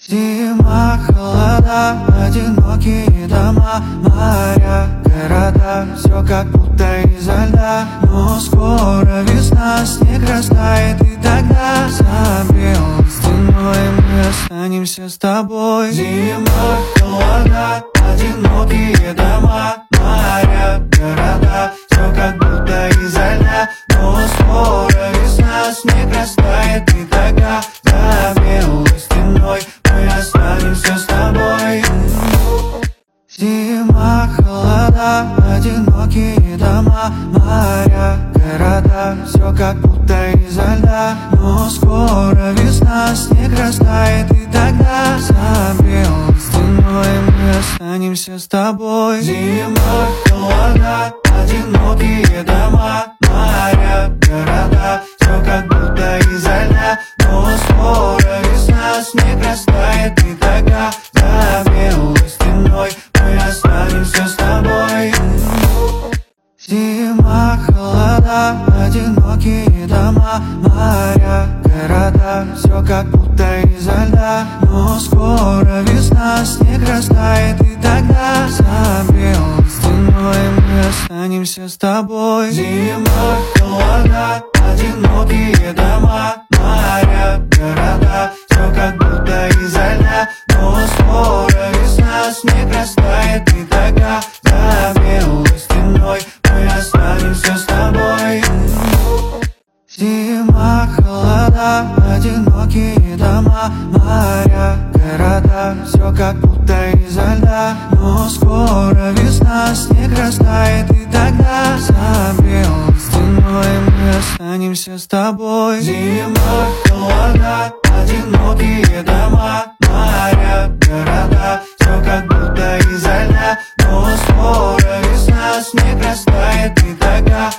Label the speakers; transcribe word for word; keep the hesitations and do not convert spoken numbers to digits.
Speaker 1: Зима, холода, одинокие дома, моря, города, все как будто изо льда. Но скоро весна, снег растает, и тогда за белой стеной мы останемся с тобой. Зима, холода, одинокие дома, моря, города, все как будто изо льда. Но скоро весна, снег растает, и тогда за белой стеной мы останемся с тобой. Зима, холода, одинокие дома, моря, города, все как будто изо льда. Но скоро весна, снег растает, и тогда за белой стеной мы останемся с тобой. Зима, холода, одинокие дома, моря, города, все как будто изо льда. Но скоро весна, снег растает, и тогда за белой стеной мы останемся с тобой. Зима, холода, одинокие дома, моря, города, все как будто изо льда. Но скоро весна, снег растает, и тогда за белой стеной мы останемся с тобой. Зима, холода, одинокие дома, моря, города, все как будто изо льда. Но скоро весна, снег растает, и тогда за белой стеной мы останемся с тобой. Зима, холода, одинокие дома, моря, города, все как будто изо льда. Но скоро весна, снег растает, и тогда за белой стеной мы останемся с тобой. Зима, холода, одинокие дома, моря, города, все как будто изо льда. Но скоро весна, снег растает, и тогда